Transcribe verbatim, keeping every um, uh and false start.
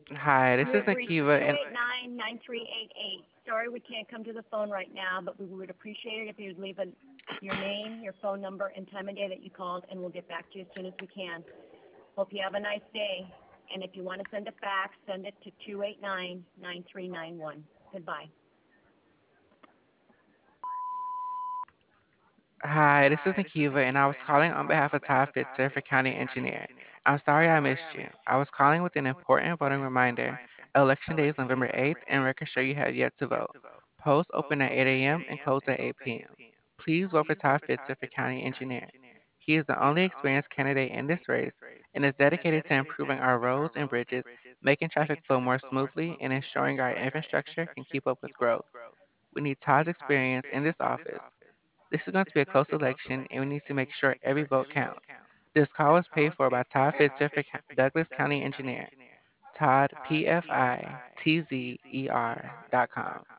Hi, this You is have reached Nakiva, and two eight nine, nine three eight eight. Sorry we can't come to the phone right now, but we would appreciate it if you would leave a, your name, your phone number, and time of day that you called, and we'll get back to you as soon as we can. Hope you have a nice day. And if you want to send a fax, send it to two eight nine, nine three nine one. Goodbye. hi, this is Nakiva, and I was calling on behalf of Todd Fitzer for County Engineer. I'm sorry I missed you. I was calling with an important voting reminder. Election day is November eighth, and records show you have yet to vote. Polls open at eight a m and close at eight p m. Please vote for Todd Fitzer for County Engineer. He is the only experienced candidate in this race and is dedicated to improving our roads and bridges, making traffic flow more smoothly, and ensuring our infrastructure can keep up with growth. We need Todd's experience in this office. This is going to be a close election, and we need to make sure every vote counts. This call was paid for by Todd Fitzer for Co- Douglas County Engineer. Todd, P F I T Z E R dot com.